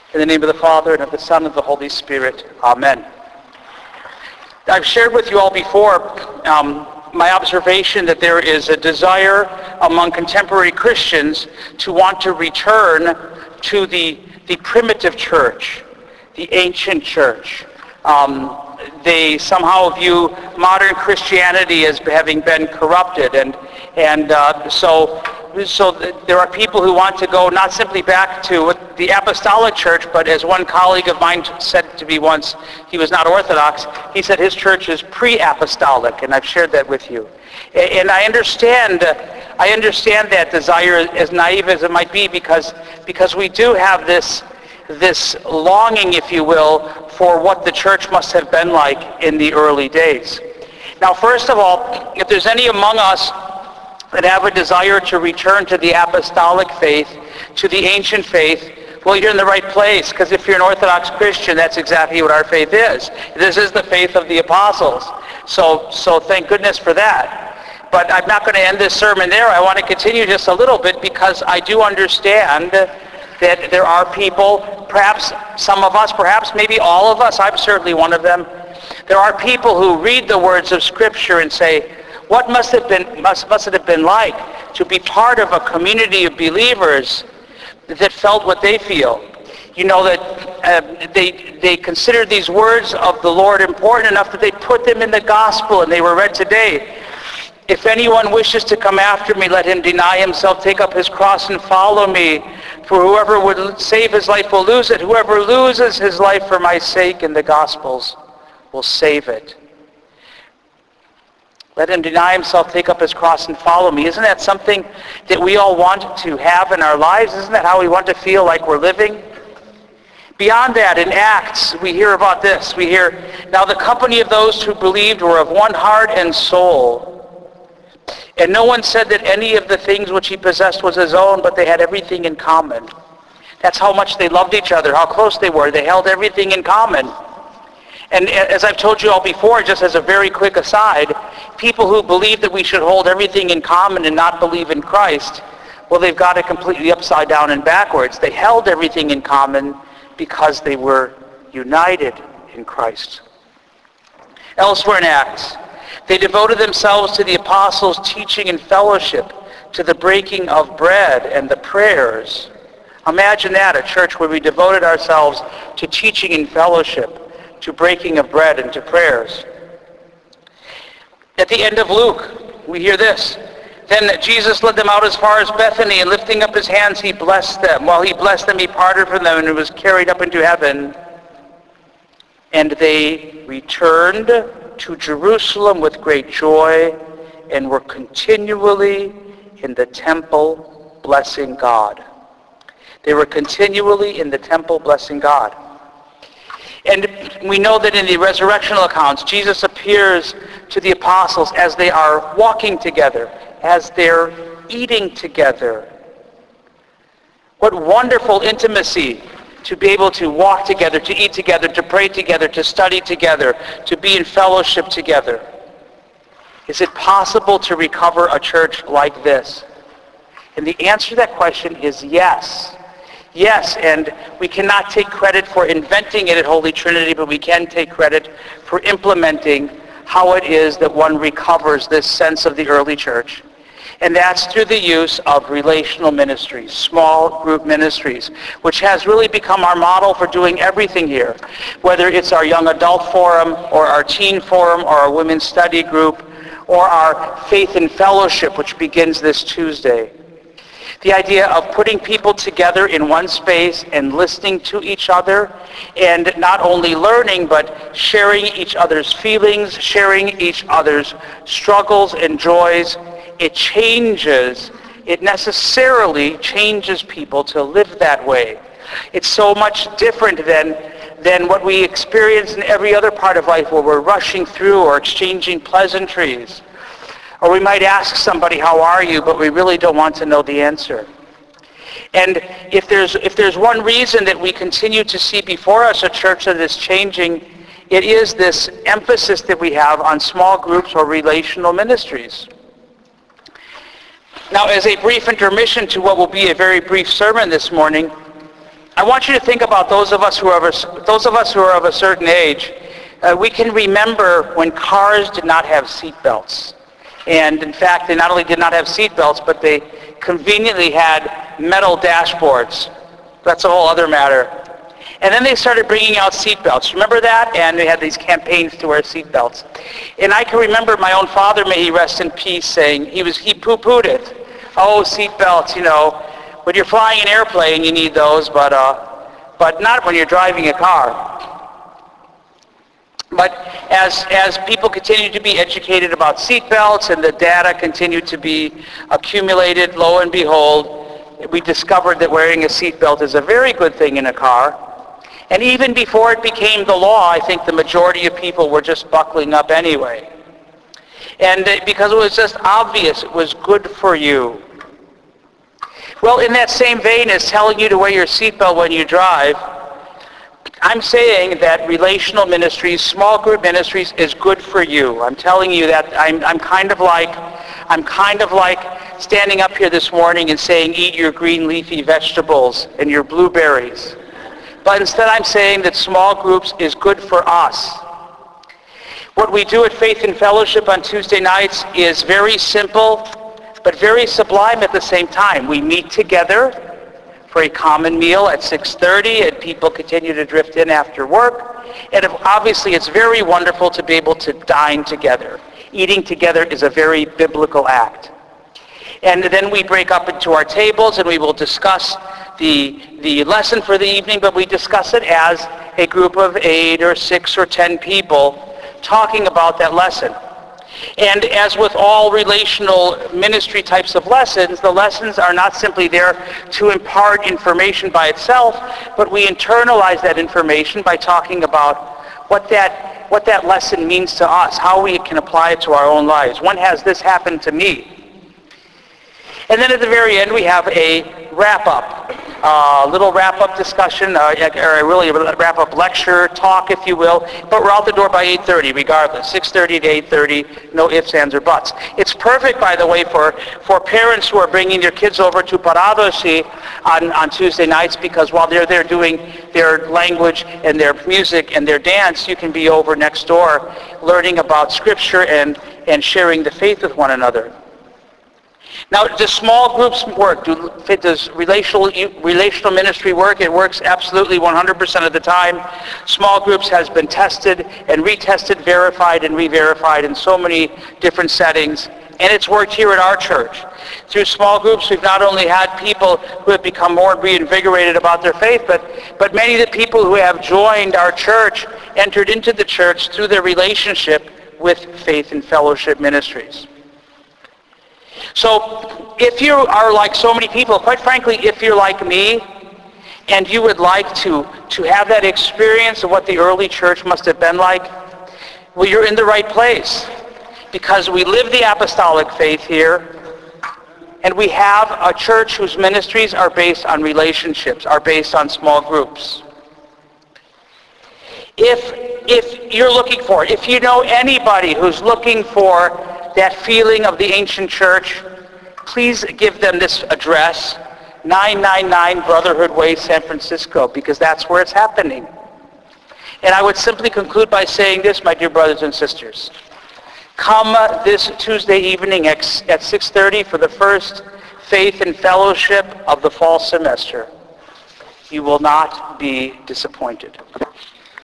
In the name of the Father, and of the Son, and of the Holy Spirit. Amen. I've shared with you all before my observation that there is a desire among contemporary Christians to want to return to the primitive church, the ancient church. They somehow view modern Christianity as having been corrupted, so there are people who want to go not simply back to the apostolic church, but as one colleague of mine said to me once, he was not Orthodox, he said his church is pre-apostolic, and I've shared that with you. And I understand that desire, as naive as it might be, because we do have this longing, if you will, for what the church must have been like in the early days. Now, first of all, if there's any among us that have a desire to return to the apostolic faith, to the ancient faith, well, you're in the right place, because if you're an Orthodox Christian, that's exactly what our faith is. This is the faith of the apostles. So thank goodness for that. But I'm not going to end this sermon there. I want to continue just a little bit, because I do understand that there are people, perhaps some of us, perhaps maybe all of us, I'm certainly one of them, there are people who read the words of Scripture and say, what must it have been like to be part of a community of believers that felt what they feel? You know, that they considered these words of the Lord important enough that they put them in the gospel, and they were read today. If anyone wishes to come after me, let him deny himself, take up his cross, and follow me. For whoever would save his life will lose it. Whoever loses his life for my sake in the Gospels will save it. Let him deny himself, take up his cross, and follow me. Isn't that something that we all want to have in our lives? Isn't that how we want to feel like we're living? Beyond that, in Acts, we hear about this. We hear, now the company of those who believed were of one heart and soul. And no one said that any of the things which he possessed was his own, but they had everything in common. That's how much they loved each other, how close they were. They held everything in common. And as I've told you all before, just as a very quick aside, people who believe that we should hold everything in common and not believe in Christ, well, they've got it completely upside down and backwards. They held everything in common because they were united in Christ. Elsewhere in Acts, they devoted themselves to the apostles' teaching and fellowship, to the breaking of bread and the prayers. Imagine that, a church where we devoted ourselves to teaching and fellowship, to breaking of bread and to prayers. At the end of Luke, we hear this. Then Jesus led them out as far as Bethany, and lifting up his hands, he blessed them. While he blessed them, he parted from them and was carried up into heaven. And they returned to Jerusalem with great joy and were continually in the temple blessing God. They were continually in the temple blessing God. And we know that in the resurrectional accounts, Jesus appears to the apostles as they are walking together, as they're eating together. What wonderful intimacy to be able to walk together, to eat together, to pray together, to study together, to be in fellowship together. Is it possible to recover a church like this? And the answer to that question is yes. Yes, and we cannot take credit for inventing it at Holy Trinity, but we can take credit for implementing how it is that one recovers this sense of the early church. And that's through the use of relational ministries, small group ministries, which has really become our model for doing everything here, whether it's our young adult forum or our teen forum or our women's study group or our faith and fellowship, which begins this Tuesday. The idea of putting people together in one space and listening to each other and not only learning but sharing each other's feelings, sharing each other's struggles and joys. It necessarily changes people to live that way. It's so much different than what we experience in every other part of life where we're rushing through or exchanging pleasantries. Or we might ask somebody, how are you? But we really don't want to know the answer. And if there's one reason that we continue to see before us a church that is changing, it is this emphasis that we have on small groups or relational ministries. Now, as a brief intermission to what will be a very brief sermon this morning, I want you to think about those of us who are of a certain age. We can remember when cars did not have seat belts. And in fact, they not only did not have seat belts, but they conveniently had metal dashboards. That's a whole other matter. And then they started bringing out seat belts. Remember that? And they had these campaigns to wear seat belts. And I can remember my own father, may he rest in peace, saying, he poo-pooed it. Oh, seat belts, when you're flying an airplane, you need those, but not when you're driving a car. But as people continue to be educated about seat belts and the data continued to be accumulated, lo and behold, we discovered that wearing a seat belt is a very good thing in a car. And even before it became the law, I think the majority of people were just buckling up anyway. And because it was just obvious, it was good for you. Well, in that same vein as telling you to wear your seatbelt when you drive, I'm saying that relational ministries, small group ministries, is good for you. I'm telling you that I'm kind of like standing up here this morning and saying, eat your green leafy vegetables and your blueberries. But instead I'm saying that small groups is good for us. What we do at Faith and Fellowship on Tuesday nights is very simple, but very sublime at the same time. We meet together for a common meal at 6:30, and people continue to drift in after work. And obviously it's very wonderful to be able to dine together. Eating together is a very biblical act. And then we break up into our tables and we will discuss the lesson for the evening, but we discuss it as a group of 8 or 6 or 10 people talking about that lesson. And as with all relational ministry types of lessons, the lessons are not simply there to impart information by itself, but we internalize that information by talking about what that lesson means to us, how we can apply it to our own lives. When has this happened to me? And then at the very end, we have a wrap-up, a little wrap-up discussion, or really a wrap-up lecture, talk, if you will. But we're out the door by 8:30, regardless. 6:30 to 8:30, no ifs, ands, or buts. It's perfect, by the way, for parents who are bringing their kids over to Paradoshi on Tuesday nights, because while they're there doing their language and their music and their dance, you can be over next door learning about Scripture and sharing the faith with one another. Now, does small groups work? Does relational ministry work? It works absolutely 100% of the time. Small groups has been tested and retested, verified and re-verified in so many different settings. And it's worked here at our church. Through small groups, we've not only had people who have become more reinvigorated about their faith, but many of the people who have joined our church entered into the church through their relationship with Faith and Fellowship Ministries. So if you are like so many people, quite frankly, if you're like me, and you would like to have that experience of what the early church must have been like, well, you're in the right place. Because we live the apostolic faith here, and we have a church whose ministries are based on relationships, are based on small groups. If you're looking for, if you know anybody who's looking for that feeling of the ancient church, please give them this address, 999 Brotherhood Way, San Francisco, because that's where it's happening. And I would simply conclude by saying this, my dear brothers and sisters. Come this Tuesday evening at 6:30 for the first Faith and Fellowship of the fall semester. You will not be disappointed.